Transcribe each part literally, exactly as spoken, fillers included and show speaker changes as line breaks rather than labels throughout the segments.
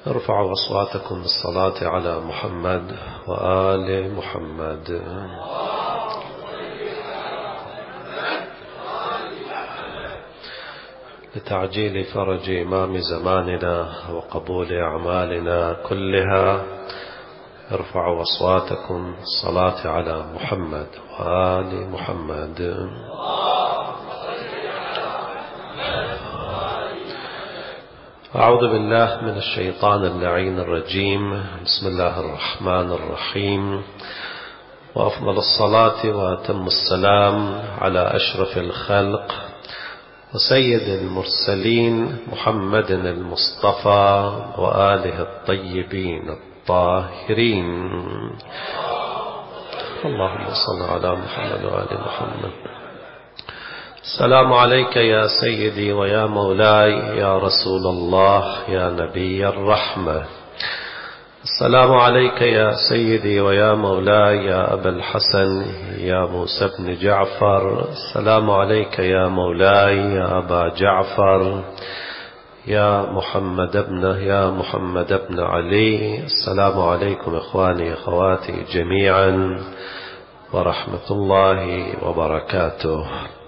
ارفعوا أصواتكم بالصلاة على محمد وآل محمد. لتعجيل فرج إمام زماننا وقبول أعمالنا كلها ارفعوا أصواتكم بالصلاة على محمد وآل محمد. أعوذ بالله من الشيطان اللعين الرجيم. بسم الله الرحمن الرحيم. وأفضل الصلاة وأتم السلام على أشرف الخلق وسيد المرسلين محمد المصطفى وآله الطيبين الطاهرين. اللهم صل على محمد وآل محمد. السلام عليك يا سيدي ويا مولاي يا رسول الله يا نبي الرحمة. السلام عليك يا سيدي ويا مولاي يا أبا الحسن يا موسى بن جعفر. السلام عليك يا مولاي يا أبا جعفر يا محمد بن يا محمد بن علي. السلام عليكم إخواني أخواتي جميعا ورحمة الله وبركاته.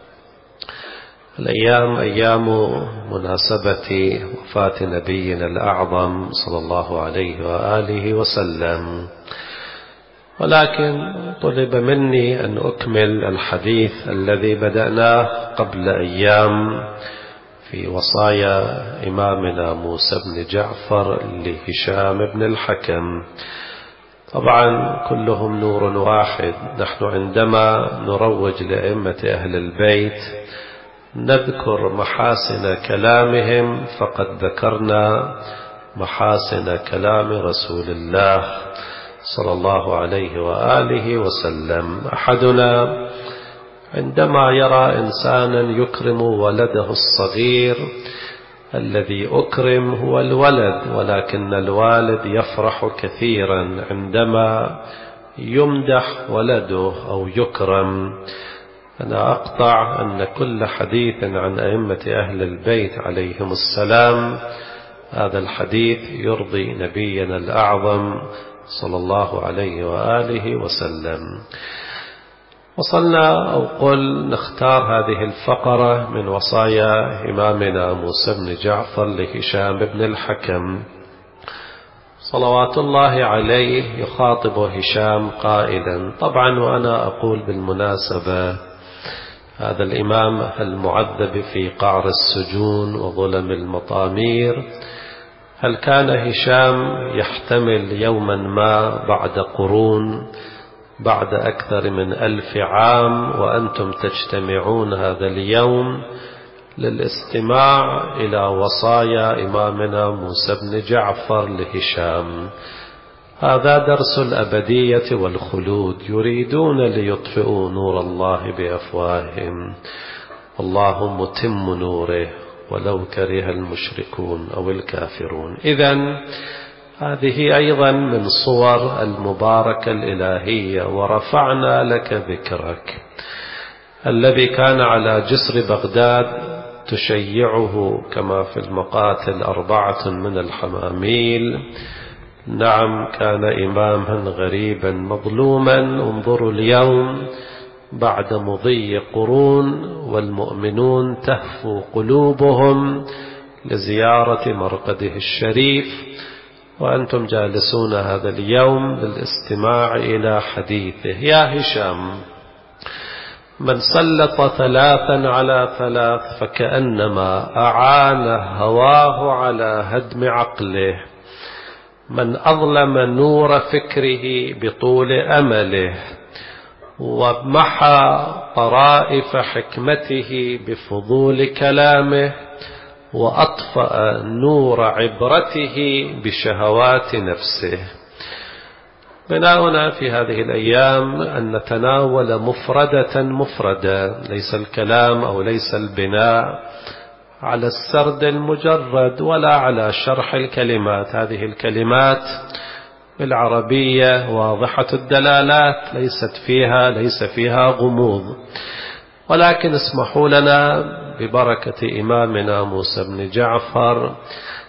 الأيام أيام مناسبة وفاة نبينا الأعظم صلى الله عليه وآله وسلم، ولكن طلب مني أن أكمل الحديث الذي بدأناه قبل أيام في وصايا إمامنا موسى بن جعفر لهشام بن الحكم. طبعا كلهم نور واحد. نحن عندما نروج لأئمة أهل البيت نذكر محاسن كلامهم فقد ذكرنا محاسن كلام رسول الله صلى الله عليه وآله وسلم. أحدنا عندما يرى إنسانا يكرم ولده الصغير، الذي أكرم هو الولد، ولكن الوالد يفرح كثيرا عندما يمدح ولده أو يكرم. أنا أقطع أن كل حديث عن أئمة أهل البيت عليهم السلام هذا الحديث يرضي نبينا الأعظم صلى الله عليه وآله وسلم. وصلنا أو قل نختار هذه الفقرة من وصايا إمامنا موسى بن جعفر لهشام بن الحكم صلوات الله عليه. يخاطب هشام قائلا، طبعا وأنا أقول بالمناسبة هذا الإمام المعذب في قعر السجون وظلم المطامير، هل كان هشام يحتمل يوما ما بعد قرون، بعد أكثر من ألف عام، وأنتم تجتمعون هذا اليوم للاستماع إلى وصايا إمامنا موسى بن جعفر لهشام؟ هذا درس الأبدية والخلود. يريدون ليطفئوا نور الله بأفواههم والله متم نوره ولو كره المشركون أو الكافرون. إذن هذه أيضا من صور المباركة الإلهية. ورفعنا لك ذكرك الذي كان على جسر بغداد تشيعه كما في المقاتل أربعة من الحماميل. نعم كان إماما غريبا مظلوما. انظروا اليوم بعد مضي قرون والمؤمنون تهفو قلوبهم لزيارة مرقده الشريف، وأنتم جالسون هذا اليوم للاستماع إلى حديثه. يا هشام، من سلط ثلاثا على ثلاث فكأنما أعان هواه على هدم عقله. من أظلم نور فكره بطول أمله ومحى طرائف حكمته بفضول كلامه وأطفأ نور عبرته بشهوات نفسه. بناؤنا في هذه الأيام أن نتناول مفردة مفردة، ليس الكلام أو ليس البناء على السرد المجرد ولا على شرح الكلمات. هذه الكلمات بالعربية واضحة الدلالات، ليست فيها ليس فيها غموض، ولكن اسمحوا لنا ببركة إمامنا موسى بن جعفر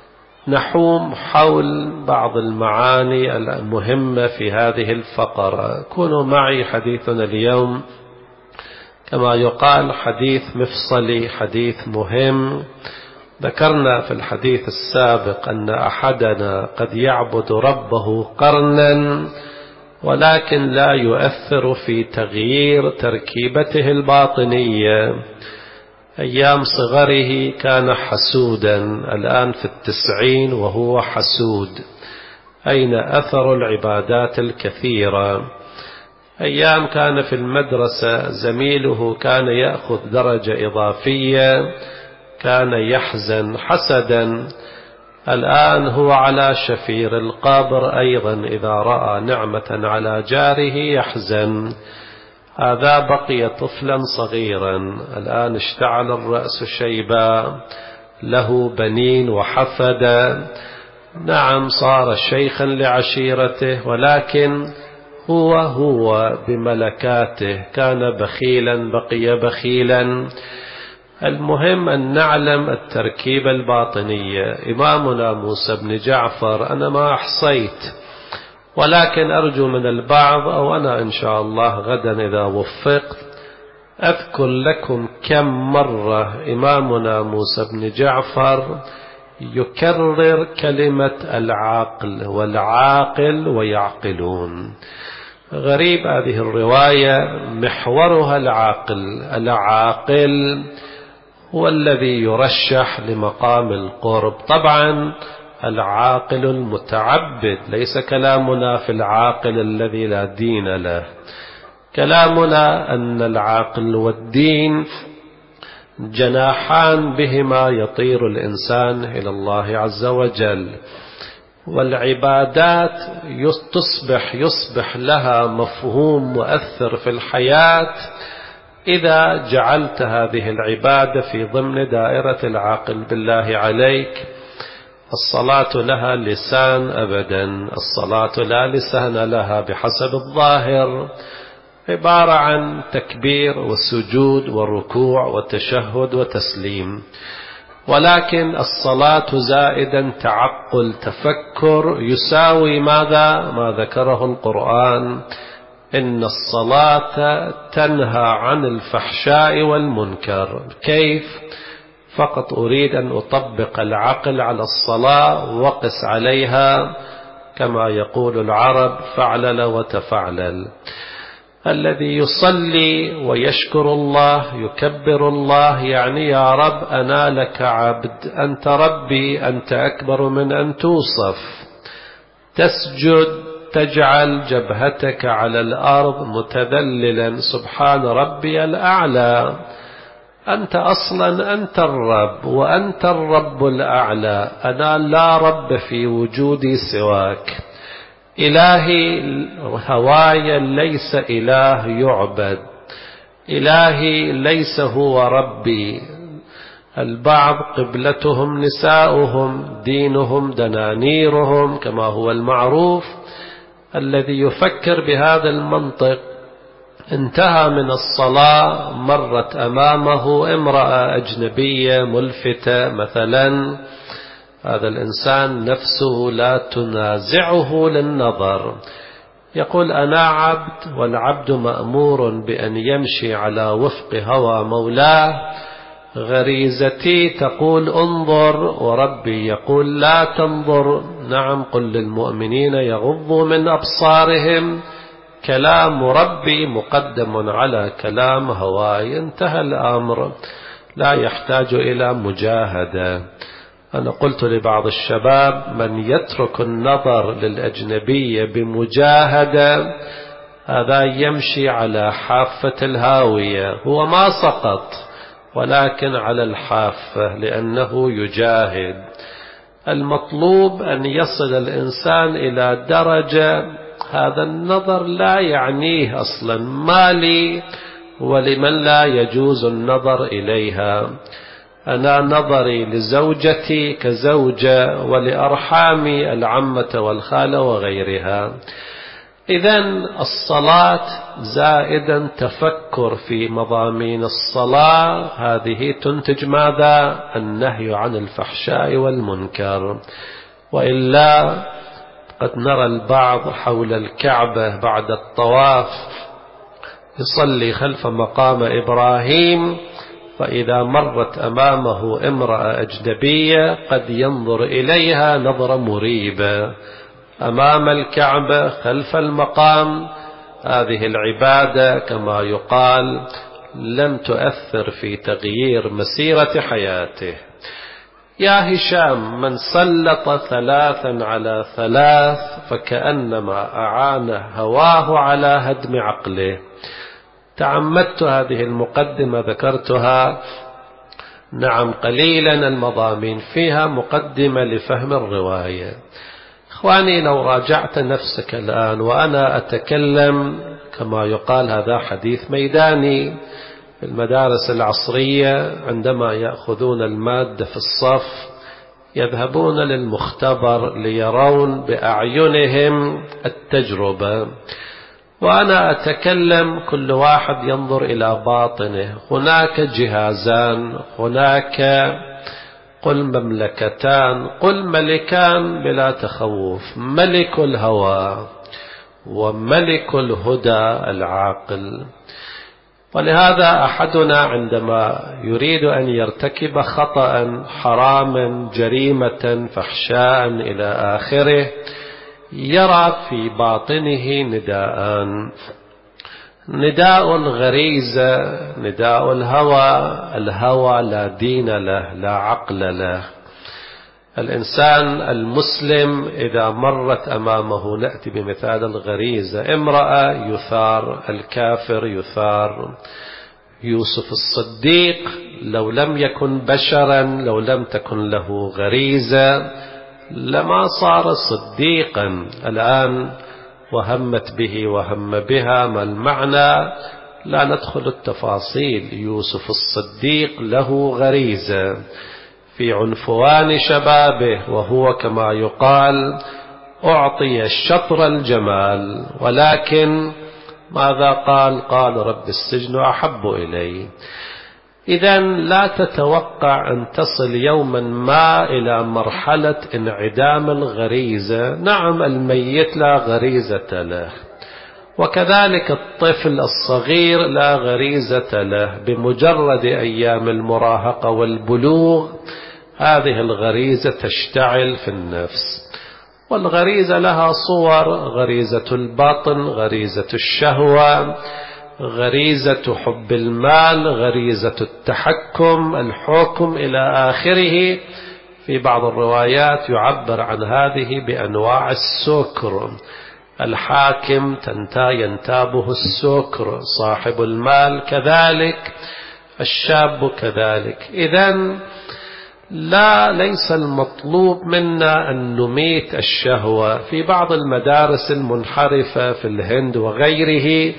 نحوم حول بعض المعاني المهمة في هذه الفقرة. كونوا معي. حديثنا اليوم كما يقال حديث مفصلي، حديث مهم. ذكرنا في الحديث السابق أن أحدنا قد يعبد ربه قرنا ولكن لا يؤثر في تغيير تركيبته الباطنية. أيام صغره كان حسودا، الآن في التسعين وهو حسود. أين أثر العبادات الكثيرة؟ أيام كان في المدرسة زميله كان يأخذ درجة إضافية كان يحزن حسدا، الآن هو على شفير القبر أيضا إذا رأى نعمة على جاره يحزن. هذا بقي طفلا صغيرا، الآن اشتعل الرأس شيبا، له بنين وحفدا، نعم صار شيخا لعشيرته، ولكن هو هو بملكاته كان بخيلا بقي بخيلا. المهم أن نعلم التركيبة الباطنية. إمامنا موسى بن جعفر أنا ما أحصيت، ولكن أرجو من البعض أو أنا إن شاء الله غدا إذا وفقت أذكر لكم كم مرة إمامنا موسى بن جعفر يكرر كلمة العاقل والعاقل ويعقلون. غريب هذه الرواية محورها العاقل. العاقل هو الذي يرشح لمقام القرب. طبعا العاقل المتعبد، ليس كلامنا في العاقل الذي لا دين له. كلامنا أن العاقل والدين جناحان بهما يطير الإنسان إلى الله عز وجل، والعبادات تصبح يصبح لها مفهوم مؤثر في الحياة إذا جعلت هذه العبادة في ضمن دائرة العاقل بالله عليك. الصلاة لها لسان أبدا، الصلاة لا لسان لها بحسب الظاهر، عبارة عن تكبير وسجود وركوع وتشهد وتسليم، ولكن الصلاة زائدا تعقل تفكر يساوي ماذا؟ ما ذكره القرآن: إن الصلاة تنهى عن الفحشاء والمنكر. كيف؟ فقط أريد أن أطبق العقل على الصلاة وقس عليها كما يقول العرب فعلل وتفعلل. الذي يصلي ويشكر الله يكبر الله يعني يا رب أنا لك عبد، أنت ربي، أنت أكبر من أن توصف. تسجد تجعل جبهتك على الأرض متذللا سبحان ربي الأعلى، أنت أصلا أنت الرب وأنت الرب الأعلى، أنا لا رب في وجودي سواك. إلهي هواي ليس إله يعبد، إلهي ليس هو ربي. البعض قبلتهم نساؤهم، دينهم دنانيرهم كما هو المعروف. الذي يفكر بهذا المنطق انتهى من الصلاة مرت أمامه امرأة أجنبية ملفتة مثلا، هذا الإنسان نفسه لا تنازعه للنظر، يقول أنا عبد والعبد مأمور بأن يمشي على وفق هوى مولاه. غريزتي تقول انظر وربي يقول لا تنظر. نعم قل للمؤمنين يغضوا من أبصارهم، كلام ربي مقدم على كلام هواي، انتهى الأمر، لا يحتاج إلى مجاهدة. أنا قلت لبعض الشباب من يترك النظر للأجنبية بمجاهدة هذا يمشي على حافة الهاوية، هو ما سقط ولكن على الحافة لأنه يجاهد. المطلوب أن يصل الإنسان إلى درجة هذا النظر لا يعنيه أصلا، ما لي ولمن لا يجوز النظر إليها. أنا نظري لزوجتي كزوجة ولأرحامي العمة والخالة وغيرها. إذن الصلاة زائدا تفكر في مضامين الصلاة، هذه تنتج ماذا؟ النهي عن الفحشاء والمنكر. وإلا قد نرى البعض حول الكعبة بعد الطواف يصلي خلف مقام إبراهيم، فإذا مرت أمامه امرأة أجنبية قد ينظر إليها نظرة مريبة. أمام الكعبة خلف المقام هذه العبادة كما يقال لم تؤثر في تغيير مسيرة حياته. يا هشام، من سلط ثلاثا على ثلاث فكأنما أعان هواه على هدم عقله. تعمدت هذه المقدمة ذكرتها نعم قليلا المضامين فيها مقدمة لفهم الرواية. إخواني، لو راجعت نفسك الآن وأنا أتكلم كما يقال هذا حديث ميداني في المدارس العصرية، عندما يأخذون المادة في الصف يذهبون للمختبر ليرون بأعينهم التجربة، وأنا أتكلم كل واحد ينظر إلى باطنه. هناك جهازان، هناك قل مملكتان، قل ملكان بلا تخوف، ملك الهوى وملك الهدى العاقل. ولهذا أحدنا عندما يريد أن يرتكب خطأ حراما جريمة فحشاء إلى آخره يرى في باطنه نداءان: نداء الغريزة، نداء الهوى. الهوى لا دين له، لا عقل له. الإنسان المسلم إذا مرت أمامه، نأتي بمثال الغريزة، امرأة يثار، الكافر يثار. يوسف الصديق لو لم يكن بشرا، لو لم تكن له غريزة لما صار صديقا. الآن وهمت به وهم بها، ما المعنى؟ لا ندخل التفاصيل. يوسف الصديق له غريزة في عنفوان شبابه، وهو كما يقال أعطي شطر الجمال، ولكن ماذا قال؟ قال رب السجن أحب إلي. إذن لا تتوقع أن تصل يوما ما إلى مرحلة انعدام الغريزة. نعم الميت لا غريزة له، وكذلك الطفل الصغير لا غريزة له. بمجرد أيام المراهقة والبلوغ هذه الغريزة تشتعل في النفس. والغريزة لها صور: غريزة البطن، غريزة الشهوة، غريزة حب المال، غريزة التحكم، الحكم إلى آخره. في بعض الروايات يعبر عن هذه بأنواع السكر. الحاكم ينتابه السكر، صاحب المال كذلك، الشاب كذلك. إذن لا ليس المطلوب منا أن نميت الشهوة. في بعض المدارس المنحرفة في الهند وغيره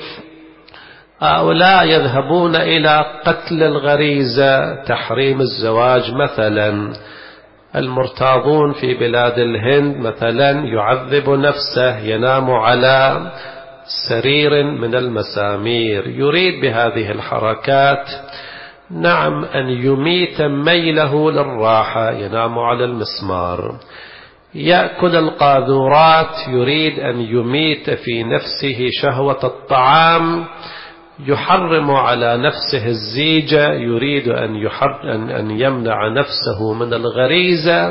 هؤلاء يذهبون إلى قتل الغريزة، تحريم الزواج مثلا. المرتاضون في بلاد الهند مثلا يعذب نفسه، ينام على سرير من المسامير، يريد بهذه الحركات نعم أن يميت ميله للراحة، ينام على المسمار. يأكل القاذورات، يريد أن يميت في نفسه شهوة الطعام. يحرم على نفسه الزيجة، يريد أن, يحرم أن يمنع نفسه من الغريزة.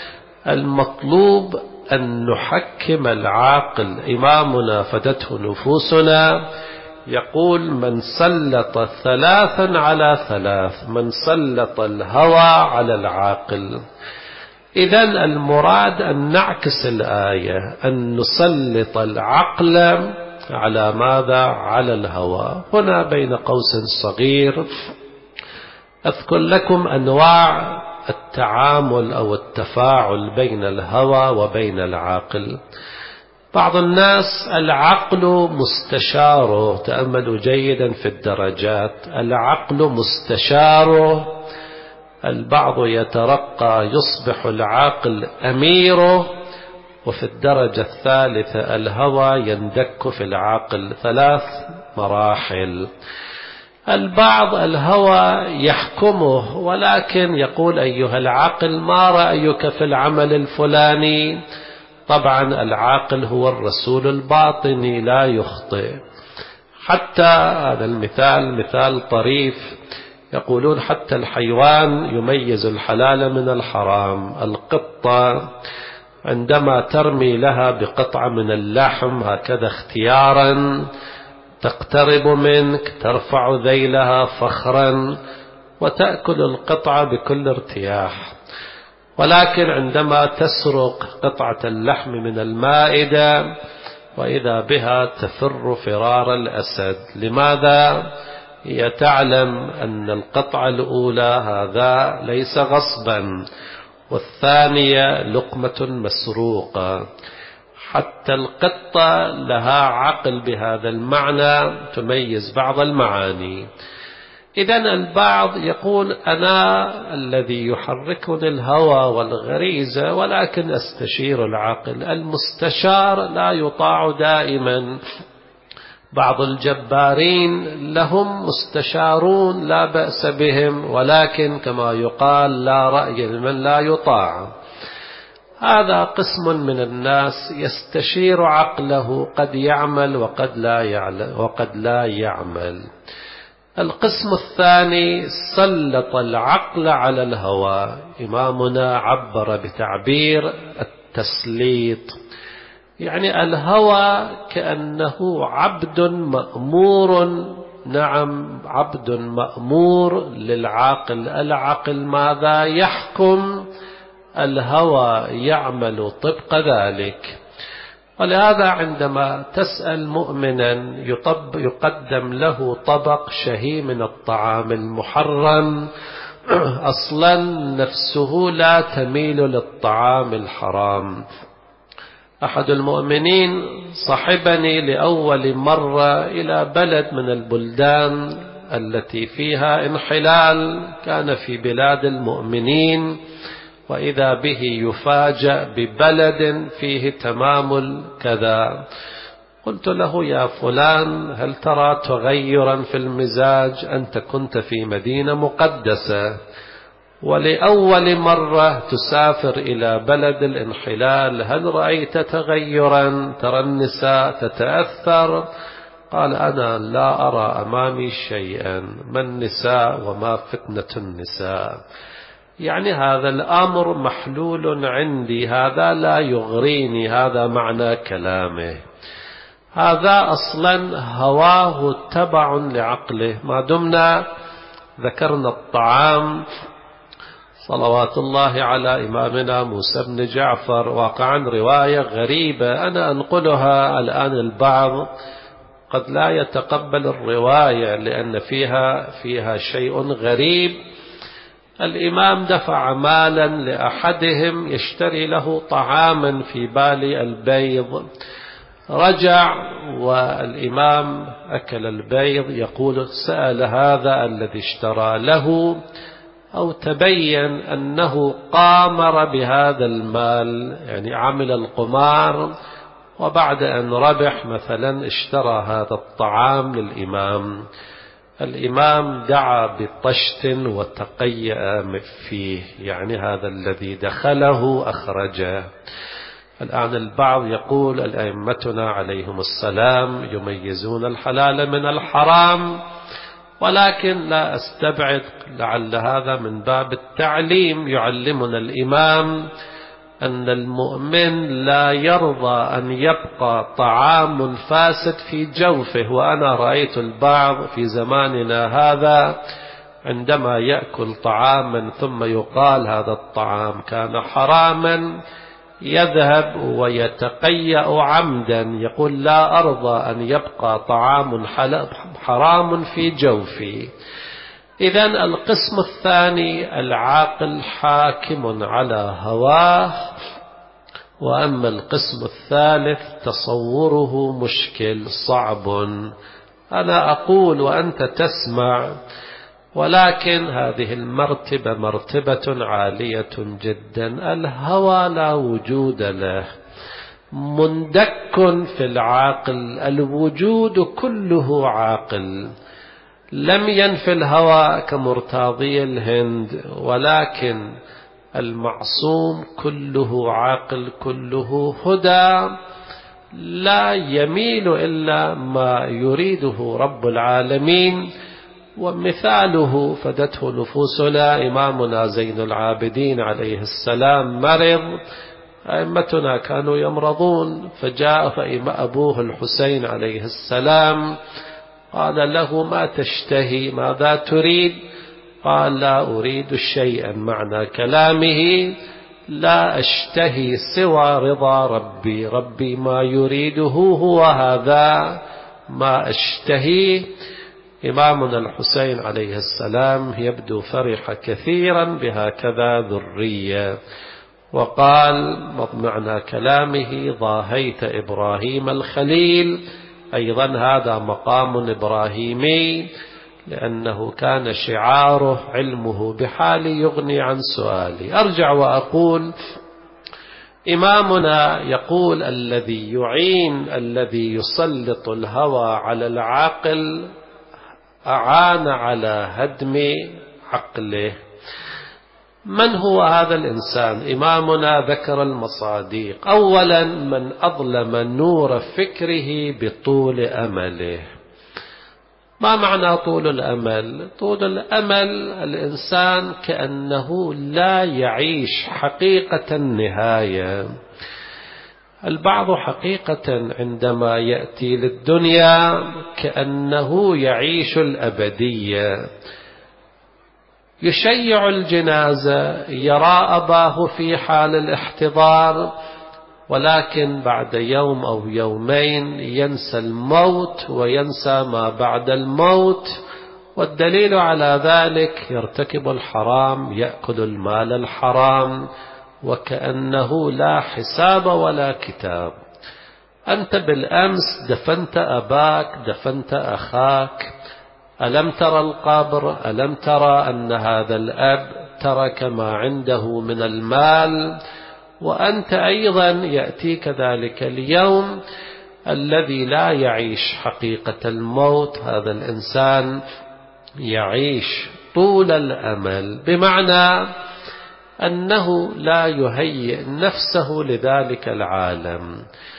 المطلوب أن نحكم العاقل. إمامنا فدته نفوسنا يقول: من سلط ثلاثا على ثلاث، من سلط الهوى على العاقل. إذن المراد أن نعكس الآية، أن نسلط العقل على ماذا؟ على الهوى. هنا بين قوس صغير أذكر لكم أنواع التعامل أو التفاعل بين الهوى وبين العاقل. بعض الناس العقل مستشاره، تأملوا جيدا في الدرجات، العقل مستشاره. البعض يترقى يصبح العاقل أميره، وفي الدرجة الثالثة الهوى يندك في العقل، ثلاث مراحل. البعض الهوى يحكمه، ولكن يقول أيها العقل ما رأيك في العمل الفلاني؟ طبعا العاقل هو الرسول الباطني لا يخطئ. حتى هذا المثال مثال طريف، يقولون حتى الحيوان يميز الحلال من الحرام. القطة عندما ترمي لها بقطعة من اللحم هكذا اختيارا تقترب منك، ترفع ذيلها فخرا وتأكل القطعة بكل ارتياح، ولكن عندما تسرق قطعة اللحم من المائدة وإذا بها تفر فرار الأسد. لماذا؟ هي تعلم أن القطعة الأولى هذا ليس غصبا، والثانية لقمة مسروقة. حتى القطة لها عقل بهذا المعنى، تميز بعض المعاني. إذن البعض يقول أنا الذي يحركني الهوى والغريزة، ولكن أستشير العقل. المستشار لا يطاع دائما. بعض الجبارين لهم مستشارون لا بأس بهم، ولكن كما يقال لا رأي لمن لا يطاع. هذا قسم من الناس يستشير عقله، قد يعمل وقد لا يعمل وقد لا يعمل. القسم الثاني سلط العقل على الهوى. إمامنا عبر بتعبير التسليط، يعني الهوى كأنه عبد مأمور. نعم، عبد مأمور للعاقل. العقل ماذا يحكم؟ الهوى يعمل طبق ذلك. ولهذا عندما تسأل مؤمنا يطب يقدم له طبق شهي من الطعام المحرم، أصلا نفسه لا تميل للطعام الحرام. أحد المؤمنين صحبني لأول مرة إلى بلد من البلدان التي فيها انحلال، كان في بلاد المؤمنين، وإذا به يفاجأ ببلد فيه تمام كذا. قلت له يا فلان هل ترى تغيرا في المزاج؟ أنت كنت في مدينة مقدسة ولأول مرة تسافر إلى بلد الانحلال، هل رأيت تغيرا؟ ترى النساء تتأثر؟ قال أنا لا أرى أمامي شيئا، ما النساء وما فتنة النساء، يعني هذا الأمر محلول عندي، هذا لا يغريني. هذا معنى كلامه. هذا أصلا هواه تبع لعقله. ما دمنا ذكرنا الطعام، صلوات الله على إمامنا موسى بن جعفر، واقعا رواية غريبة أنا أنقلها الآن. البعض قد لا يتقبل الرواية لأن فيها فيها شيء غريب. الإمام دفع مالا لأحدهم يشتري له طعاما في بالي البيض، رجع والإمام أكل البيض. يقول سأل هذا الذي اشترى له أو تبين أنه قامر بهذا المال، يعني عمل القمار، وبعد أن ربح مثلا اشترى هذا الطعام للإمام. الإمام دعا بطشت وتقيأ فيه، يعني هذا الذي دخله أخرجه. الآن البعض يقول الأئمتنا عليهم السلام يميزون الحلال من الحرام، ولكن لا أستبعد لعل هذا من باب التعليم. يعلمنا الإمام أن المؤمن لا يرضى أن يبقى طعام فاسد في جوفه. وأنا رأيت البعض في زماننا هذا عندما يأكل طعاما ثم يقال هذا الطعام كان حراما، يذهب ويتقيأ عمدا، يقول لا أرضى أن يبقى طعام حرام في جوفي. إذن القسم الثاني العاقل حاكم على هواه، وأما القسم الثالث تصوره مشكل صعب. أنا أقول وأنت تسمع، ولكن هذه المرتبة مرتبة عالية جدا. الهوى لا وجود له، مندك في العاقل، الوجود كله عاقل. لم ينفي الهوى كمرتاضي الهند، ولكن المعصوم كله عاقل، كله هدى، لا يميل إلا ما يريده رب العالمين. ومثاله فدته نفوسنا، إمامنا زين العابدين عليه السلام مرض، أئمتنا كانوا يمرضون، فجاء أبوه الحسين عليه السلام قال له: ما تشتهي؟ ماذا تريد؟ قال: لا أريد شيئا. معنى كلامه: لا أشتهي سوى رضا ربي، ربي ما يريده هو هذا ما أشتهي. إمامنا الحسين عليه السلام يبدو فرح كثيرا بهكذا ذرية، وقال معنى كلامه: ضاهيت إبراهيم الخليل. أيضا هذا مقام إبراهيمي، لأنه كان شعاره: علمه بحالي يغني عن سؤالي. أرجع وأقول: إمامنا يقول: الذي يعين، الذي يسلط الهوى على العاقل أعان على هدم عقله. من هو هذا الإنسان؟ إمامنا ذكر المصادق. أولا: من أظلم نور فكره بطول أمله. ما معنى طول الأمل؟ طول الأمل الإنسان كأنه لا يعيش حقيقة النهاية. البعض حقيقة عندما يأتي للدنيا كأنه يعيش الأبدية، يشيع الجنازة، يرى أباه في حال الاحتضار، ولكن بعد يوم أو يومين ينسى الموت وينسى ما بعد الموت. والدليل على ذلك: يرتكب الحرام، يأكل المال الحرام، وكأنه لا حساب ولا كتاب. أنت بالأمس دفنت أباك، دفنت أخاك، ألم ترى القبر؟ ألم ترى أن هذا الأب ترك ما عنده من المال؟ وأنت أيضا يأتيك ذلك اليوم. الذي لا يعيش حقيقة الموت هذا الإنسان يعيش طول الأمل، بمعنى أنه لا يهيئ نفسه لذلك العالم.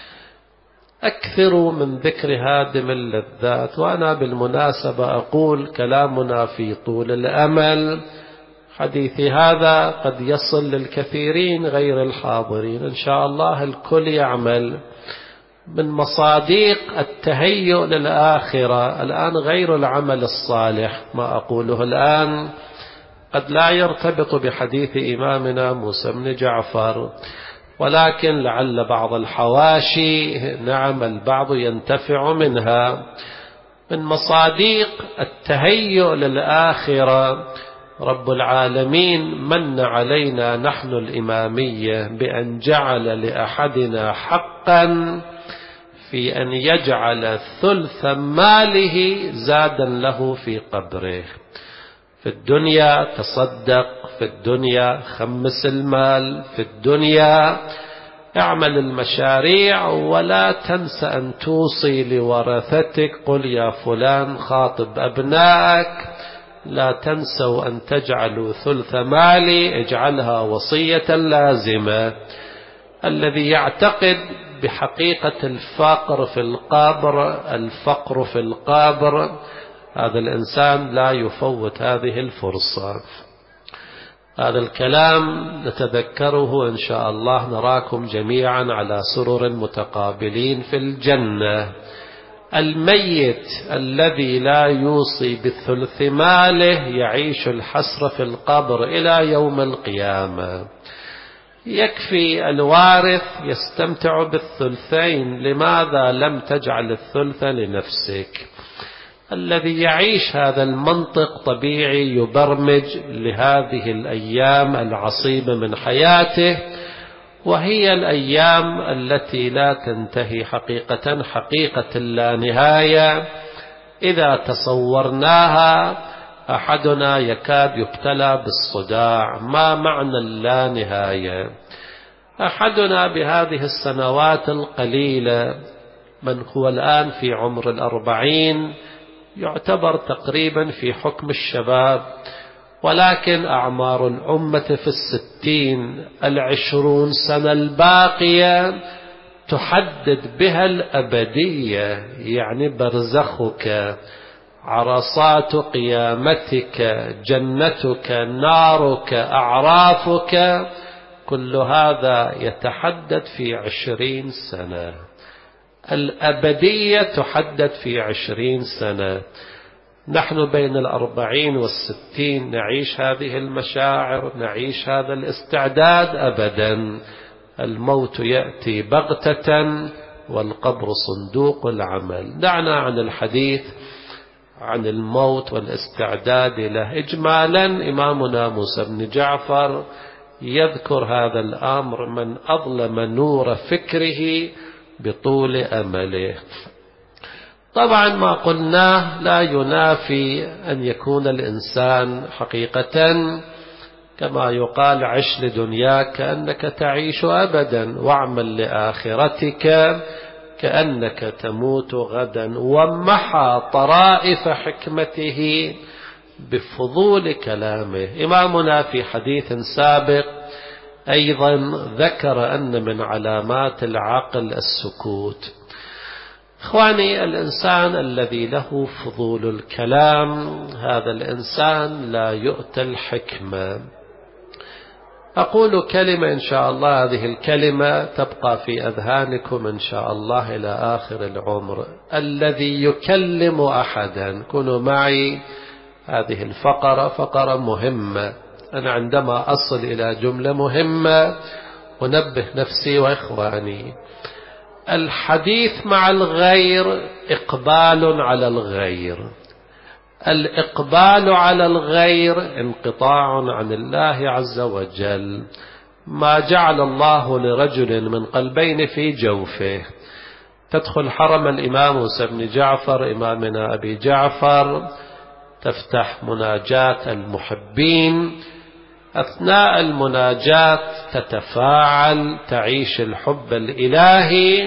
أكثروا من ذكر هادم اللذات. وأنا بالمناسبة أقول: كلامنا في طول الأمل، حديثي هذا قد يصل للكثيرين غير الحاضرين، إن شاء الله الكل يعمل من مصادق التهيؤ للآخرة. الآن غير العمل الصالح، ما أقوله الآن قد لا يرتبط بحديث إمامنا موسى بن جعفر، ولكن لعل بعض الحواشي نعم البعض ينتفع منها. من مصادق التهيؤ للآخرة: رب العالمين من علينا نحن الإمامية بأن جعل لأحدنا حقا في أن يجعل ثلث ماله زادا له في قبره. في الدنيا تصدق، في الدنيا خمس المال، في الدنيا اعمل المشاريع، ولا تنس أن توصي لورثتك. قل يا فلان خاطب أبنائك: لا تنسوا أن تجعلوا ثلث مالي، اجعلها وصية لازمة. الذي يعتقد بحقيقة الفقر في القبر، الفقر في القبر، هذا الإنسان لا يفوت هذه الفرصة. هذا الكلام نتذكره إن شاء الله، نراكم جميعا على سرر متقابلين في الجنة. الميت الذي لا يوصي بالثلث ماله يعيش الحسرة في القبر إلى يوم القيامة. يكفي الوارث يستمتع بالثلثين، لماذا لم تجعل الثلث لنفسك؟ الذي يعيش هذا المنطق طبيعي يبرمج لهذه الأيام العصيبة من حياته، وهي الأيام التي لا تنتهي حقيقة، حقيقة لا نهاية. إذا تصورناها أحدنا يكاد يبتلى بالصداع، ما معنى اللانهاية؟ أحدنا بهذه السنوات القليلة من هو الآن في عمر الأربعين يعتبر تقريبا في حكم الشباب، ولكن أعمار الأمة في الستين، العشرون سنة الباقية تحدد بها الأبدية، يعني برزخك، عرصات قيامتك، جنتك، نارك، أعرافك، كل هذا يتحدد في عشرين سنة. الأبدية تحدد في عشرين سنة. نحن بين الأربعين والستين نعيش هذه المشاعر، نعيش هذا الاستعداد؟ أبدا. الموت يأتي بغتة والقبر صندوق العمل. دعنا عن الحديث عن الموت والاستعداد له. إجمالا إمامنا موسى بن جعفر يذكر هذا الأمر: من أظلم نور فكره بطول أمله. طبعا ما قلناه لا ينافي أن يكون الإنسان حقيقة كما يقال: عش لدنياك كأنك تعيش أبدا، واعمل لآخرتك كأنك تموت غدا. ومحى طرائف حكمته بفضول كلامه. إمامنا في حديث سابق أيضا ذكر أن من علامات العقل السكوت. إخواني، الإنسان الذي له فضول الكلام هذا الإنسان لا يؤتى الحكمة. أقول كلمة إن شاء الله، هذه الكلمة تبقى في أذهانكم إن شاء الله إلى آخر العمر. الذي يكلم أحدا، كونوا معي، هذه الفقرة فقرة مهمة. أنا عندما أصل إلى جملة مهمة أنبه نفسي وإخواني. الحديث مع الغير إقبال على الغير، الإقبال على الغير انقطاع عن الله عز وجل. ما جعل الله لرجل من قلبين في جوفه. تدخل حرم الإمام موسى بن جعفر إمامنا أبي جعفر، تفتح مناجاة المحبين، أثناء المناجاة تتفاعل، تعيش الحب الإلهي.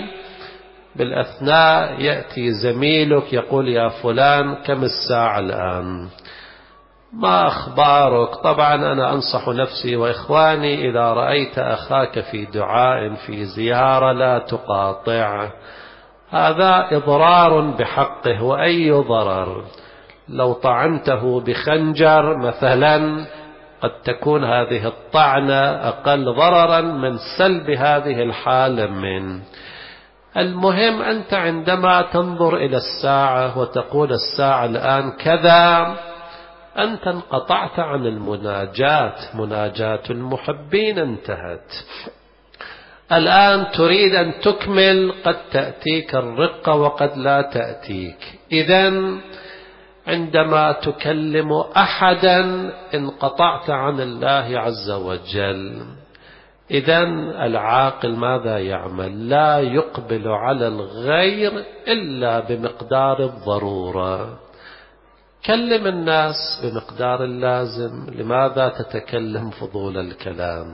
بالأثناء يأتي زميلك يقول: يا فلان كم الساعة الآن؟ ما أخبارك؟ طبعا أنا أنصح نفسي وإخواني: إذا رأيت أخاك في دعاء في زيارة لا تقاطع، هذا إضرار بحقه. وأي ضرر؟ لو طعنته بخنجر مثلا قد تكون هذه الطعنة أقل ضررا من سلب هذه الحالة منه. المهم أنت عندما تنظر إلى الساعة وتقول الساعة الآن كذا، أنت انقطعت عن المناجاة. مناجاة المحبين انتهت. الآن تريد أن تكمل، قد تأتيك الرقة وقد لا تأتيك. إذن عندما تكلم أحدا انقطعت عن الله عز وجل. إذن العاقل ماذا يعمل؟ لا يقبل على الغير إلا بمقدار الضرورة. كلم الناس بمقدار اللازم. لماذا تتكلم فضول الكلام؟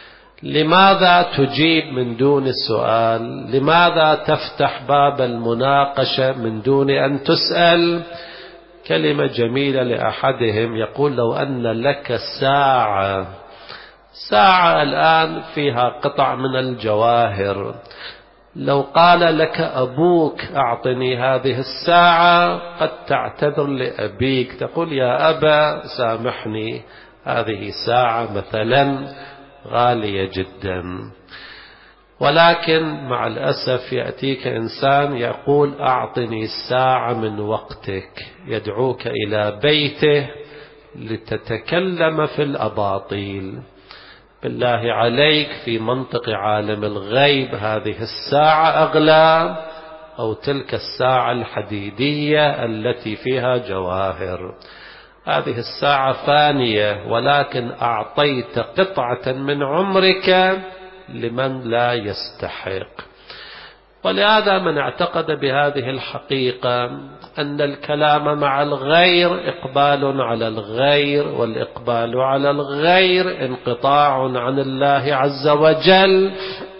لماذا تجيب من دون سؤال؟ لماذا تفتح باب المناقشة من دون أن تسأل؟ كلمة جميلة لأحدهم يقول: لو أن لك ساعة، ساعة الآن فيها قطع من الجواهر، لو قال لك أبوك أعطني هذه الساعة، قد تعتذر لأبيك، تقول: يا أبا سامحني، هذه ساعة مثلا غالية جدا. ولكن مع الأسف يأتيك إنسان يقول: أعطني ساعة من وقتك، يدعوك إلى بيته لتتكلم في الأباطيل. بالله عليك، في منطق عالم الغيب هذه الساعة أغلى أو تلك الساعة الحديدية التي فيها جواهر؟ هذه الساعة فانية، ولكن أعطيت قطعة من عمرك لمن لا يستحق. ولهذا من اعتقد بهذه الحقيقة أن الكلام مع الغير إقبال على الغير، والإقبال على الغير انقطاع عن الله عز وجل،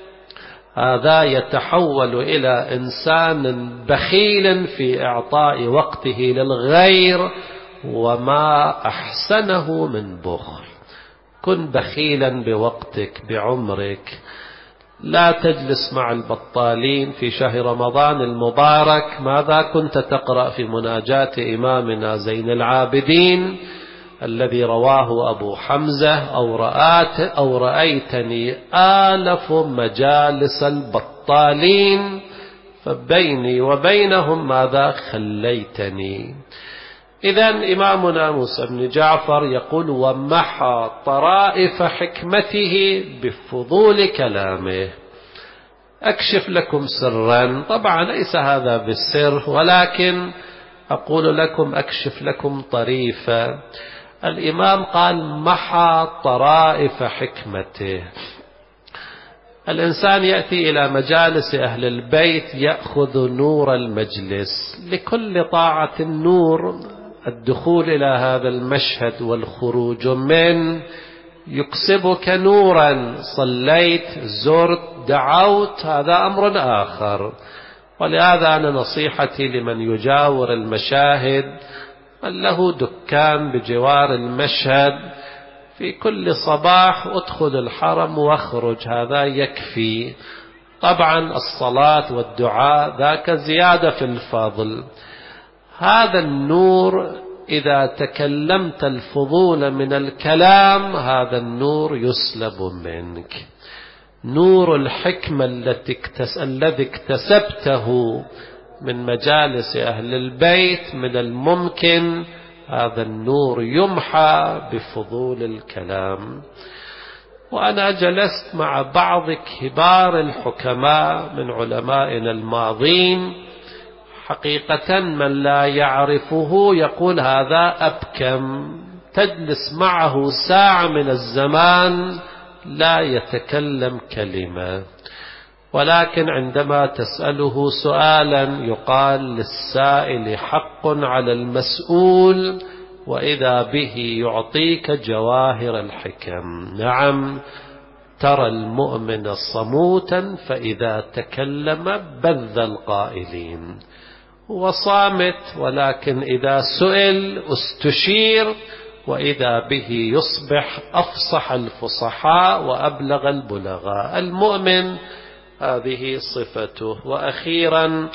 هذا يتحول إلى إنسان بخيل في إعطاء وقته للغير، وما أحسنه من بخل. كن بخيلا بوقتك بعمرك، لا تجلس مع البطالين. في شهر رمضان المبارك ماذا كنت تقرأ في مناجاة إمامنا زين العابدين الذي رواه أبو حمزة؟ أو رأت أو رأيتني آلف مجالس البطالين فبيني وبينهم ماذا خليتني. إذن إمامنا موسى بن جعفر يقول: ومحى طرائف حكمته بفضول كلامه. أكشف لكم سرا، طبعا ليس هذا بالسر، ولكن أقول لكم أكشف لكم طريفة. الإمام قال: محى طرائف حكمته. الإنسان يأتي إلى مجالس أهل البيت يأخذ نور المجلس. لكل طاعة نور، الدخول إلى هذا المشهد والخروج منه يكسبك نورا. صليت، زرت، دعوت، هذا أمر آخر. ولهذا أنا نصيحتي لمن يجاور المشاهد، من له دكان بجوار المشهد، في كل صباح ادخل الحرم واخرج، هذا يكفي. طبعا الصلاة والدعاء ذاك زيادة في الفضل. هذا النور إذا تكلمت الفضول من الكلام هذا النور يسلب منك. نور الحكمة الذي اكتسبته من مجالس أهل البيت من الممكن هذا النور يمحى بفضول الكلام. وأنا جلست مع بعض كبار الحكماء من علمائنا الماضين، حقيقة من لا يعرفه يقول هذا أبكم، تجلس معه ساعة من الزمان لا يتكلم كلمة، ولكن عندما تسأله سؤالا يقال للسائل حق على المسؤول، وإذا به يعطيك جواهر الحكم. نعم، ترى المؤمن صموتا فإذا تكلم بذ القائلين. هو صامت، ولكن إذا سئل استشير، وإذا به يصبح أفصح الفصحاء وأبلغ البلغاء. المؤمن هذه صفته. وأخيرا،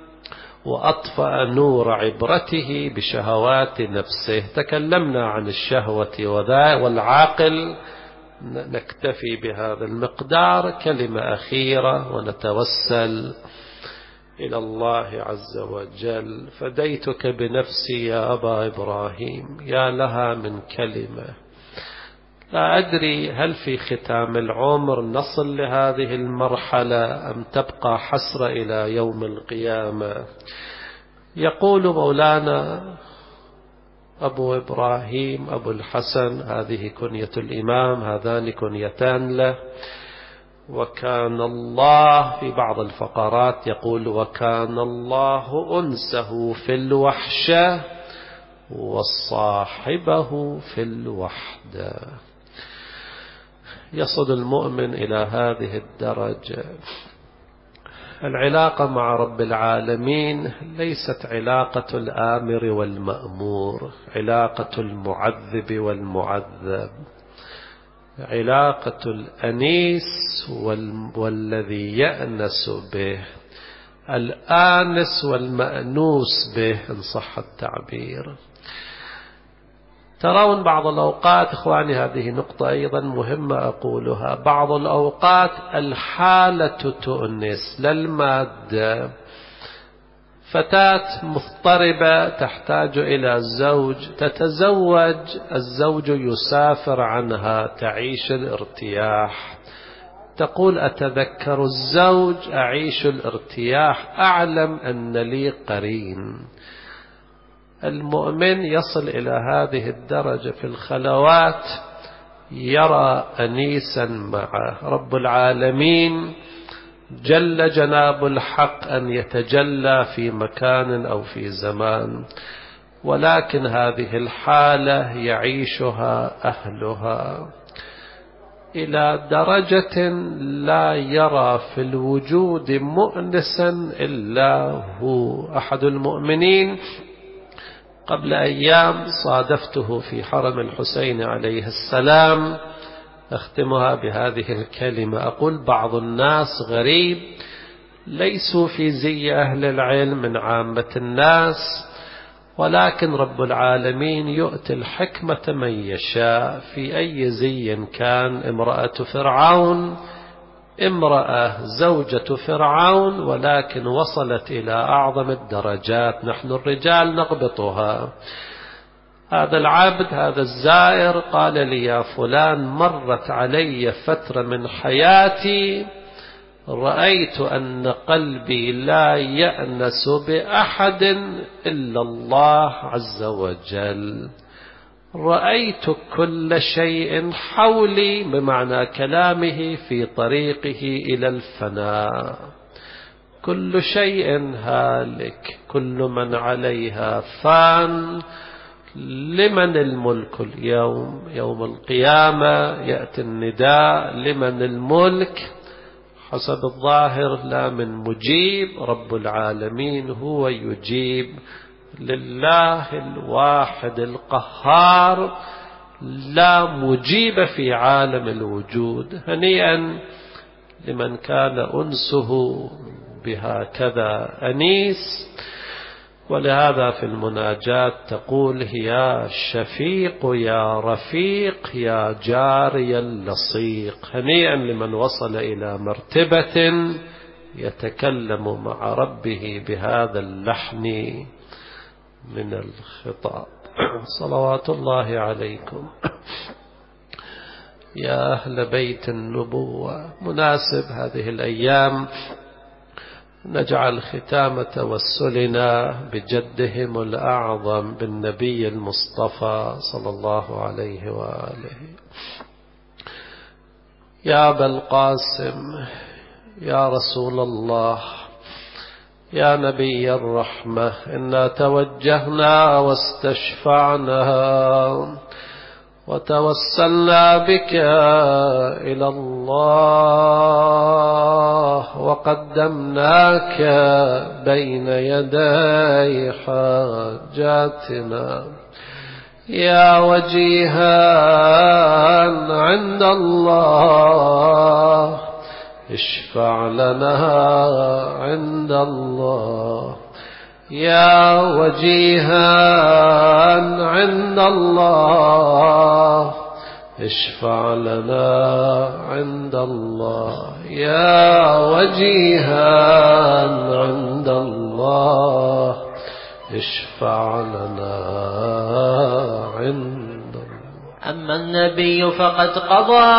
وأطفأ نور عبرته بشهوات نفسه. تكلمنا عن الشهوة والعاقل، نكتفي بهذا المقدار. كلمة أخيرة ونتوسل إلى الله عز وجل. فديتك بنفسي يا أبا إبراهيم، يا لها من كلمة. لا أدري هل في ختام العمر نصل لهذه المرحلة أم تبقى حسرة إلى يوم القيامة. يقول مولانا أبو إبراهيم أبو الحسن، هذه كنية الإمام، هذان كنيتان له. وكان الله في بعض الفقرات يقول: وكان الله أنسه في الوحشة وصاحبه في الوحدة. يصل المؤمن إلى هذه الدرجة. العلاقة مع رب العالمين ليست علاقة الآمر والمأمور، علاقة المعذب والمعذب، علاقة الأنيس والذي يأنس به، الآنس والمأنوس به إن صح التعبير. ترون بعض الأوقات إخواني، هذه نقطة أيضا مهمة أقولها، بعض الأوقات الحالة تؤنس للمادة. فتاة مضطربة تحتاج إلى زوج، تتزوج، الزوج يسافر عنها، تعيش الارتياح، تقول: أتذكر الزوج، أعيش الارتياح، أعلم أن لي قرين. المؤمن يصل إلى هذه الدرجة في الخلوات، يرى أنيسا معه. رب العالمين جل جناب الحق أن يتجلى في مكان أو في زمان، ولكن هذه الحالة يعيشها أهلها إلى درجة لا يرى في الوجود مؤنسا إلا هو. أحد المؤمنين قبل أيام صادفته في حرم الحسين عليه السلام، أختمها بهذه الكلمة، أقول بعض الناس غريب، ليسوا في زي أهل العلم من عامة الناس، ولكن رب العالمين يؤتي الحكمة من يشاء في أي زي كان. امرأة فرعون امرأة زوجة فرعون، ولكن وصلت إلى أعظم الدرجات، نحن الرجال نغبطها. هذا العبد هذا الزائر قال لي يا فلان مرت علي فترة من حياتي رأيت أن قلبي لا يأنس بأحد إلا الله عز وجل، رأيت كل شيء حولي بمعنى كلامه في طريقه إلى الفناء، كل شيء هالك، كل من عليها فان، لمن الملك اليوم؟ يوم القيامة يأتي النداء لمن الملك؟ حسب الظاهر لا من مجيب، رب العالمين هو يجيب، لله الواحد القهار لا مجيب في عالم الوجود. هنيئا لمن كان أنسه بهكذا أنيس. ولهذا في المناجاة تقول يا شفيق يا رفيق يا جاري اللصيق. هنيئا لمن وصل إلى مرتبة يتكلم مع ربه بهذا اللحن من الخطاب. صلوات الله عليكم يا أهل بيت النبوة. مناسب هذه الأيام نجعل ختام توسلنا بجدهم الأعظم بالنبي المصطفى صلى الله عليه وآله. يا أبا القاسم، يا رسول الله، يا نبي الرحمة، إنا توجهنا واستشفعنا وتوسلنا بك إلى الله وقدمناك بين يدي حاجاتنا يا وجيها عند الله، اشفع لنا عند الله يا وجيها عند الله، اشفع لنا عند الله يا وجيها عند الله، اشفع لنا عند الله.
أما النبي فقد قضى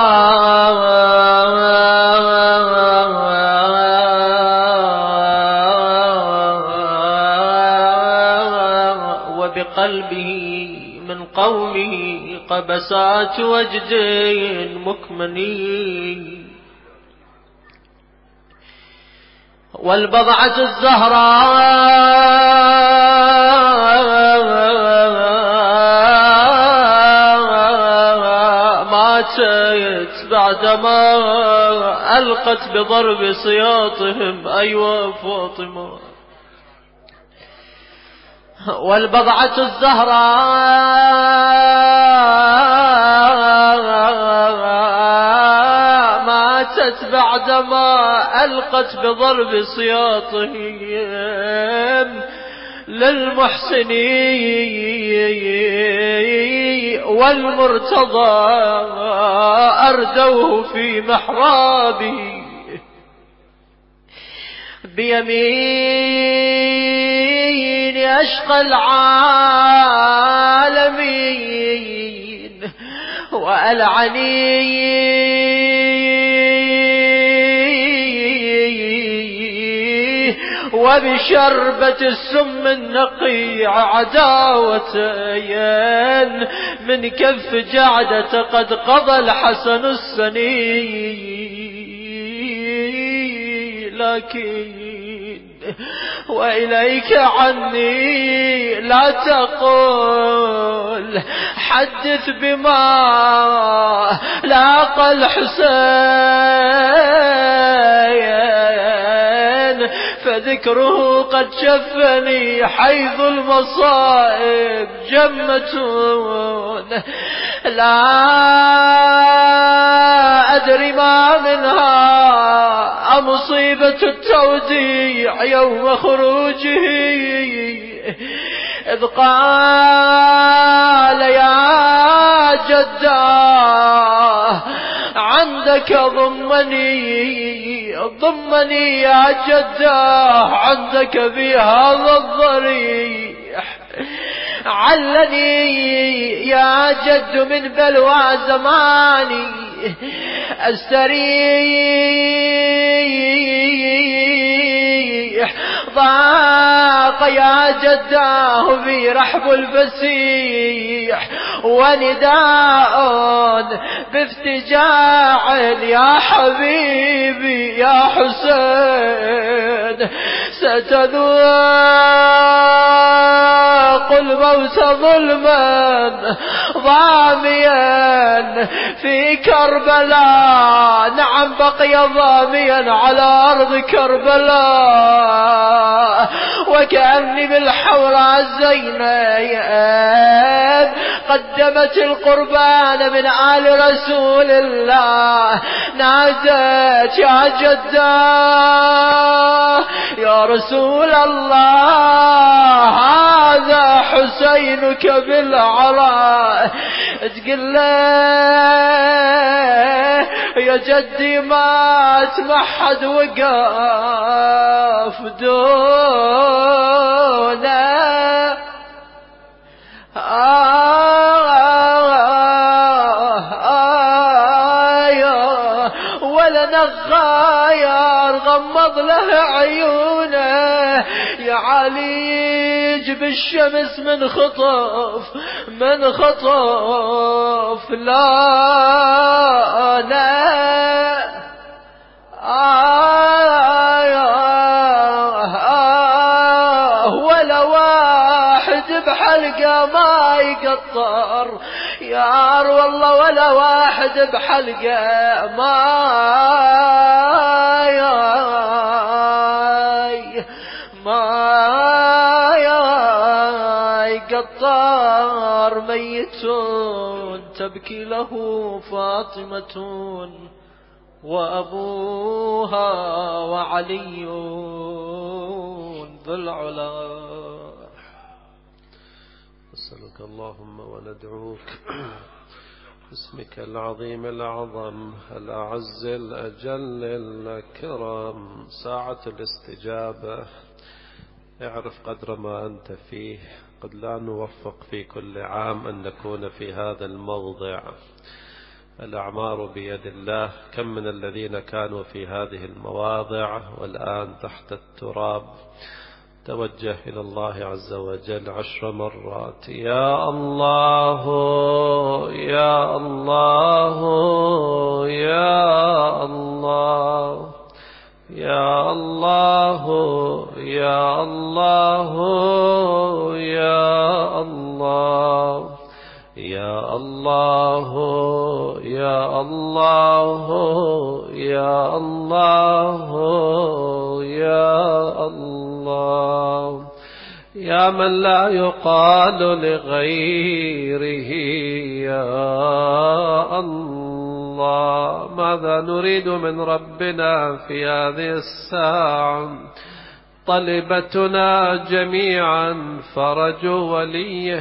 وبقلبه من قومه قبسات وجد مكمنين، والبضعة الزهراء ماتت بعدما ألقت بضرب سياطهم أيوة فاطمة، والبضعة الزهراء ماتت بعدما ألقت بضرب سياطهم للمحسنين، والمرتضى أردوه في محرابه بيمين أشقى العالمين وألعني وبشربة السم النقيع عداوتين من كف جعدة قد قضى الحسن السني لكن وإليك عني لا تقول، حدث بما لاقى الحسين، فذكره قد شفني حيث المصائب جمة. لا أدري ما منها مصيبة التوديع يوم خروجه، إذ قال يا جداه عندك ضمني ضمني يا جداه عندك في هذا الضريح، علني يا جد من بلوى زماني أستريح، ضاق يا جداه في رحب الفسيح، ونداء بافتجاع يا حبيبي يا حسين، ستذوق الموت ظلما ضاميا في كربلاء، نعم بقي ضاميا على أرض كربلاء، وكأني بالحوراء زينب قدمت القربان من آل رسول الله، نادت يا جداه يا رسول الله هذا حسينك بالعراء، تقول له يا جدي مات ما حد وقف دونه، ولا نغاير غمض له عيونه، يا عليج بالشمس من خطف من خطف لا أنا ولا واحد بحلقه ما يقطر، يار والله ولا واحد بحلقه ما ما يقطر، ميت تبكي له فاطمة وأبوها وعلي ذو العلا.
نسألك اللهم وندعوك باسمك العظيم الأعظم الأعز الأجل الأكرم، ساعة الاستجابة اعرف قدر ما أنت فيه، قد لا نوفق في كل عام أن نكون في هذا الموضع، الأعمار بيد الله، كم من الذين كانوا في هذه المواضع والآن تحت التراب. توجه إلى الله عز وجل عشر مرات، يا الله يا الله يا الله يا الله يا الله يا الله يا الله يا الله يا الله يا الله، يا من لا يقال لغيره يا الله. ماذا نريد من ربنا في هذه الساعة؟ طلبتنا جميعا فرج وليه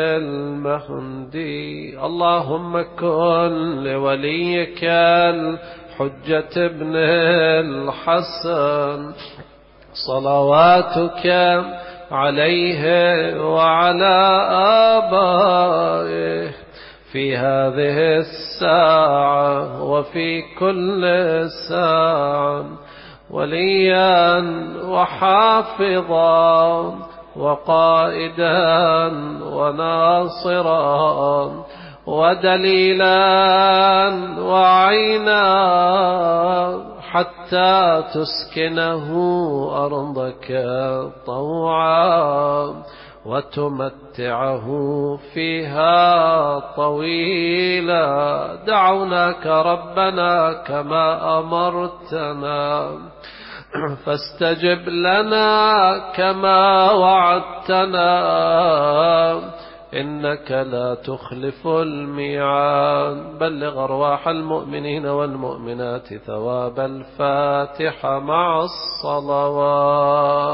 المهدي، اللهم كن لوليك الحجة ابن الحسن صلواتك عليه وعلى آبائه في هذه الساعة وفي كل ساعة، وليا وحافظا وقائدا وناصرا ودليلا وعينا، حتى تسكنه أرضك طوعا وتمتعه فيها طويلا. دعوناك ربنا كما أمرتنا فاستجب لنا كما وعدتنا إنك لا تخلف الميعاد. بلغ أرواح المؤمنين والمؤمنات ثواب الفاتحة مع الصلوات.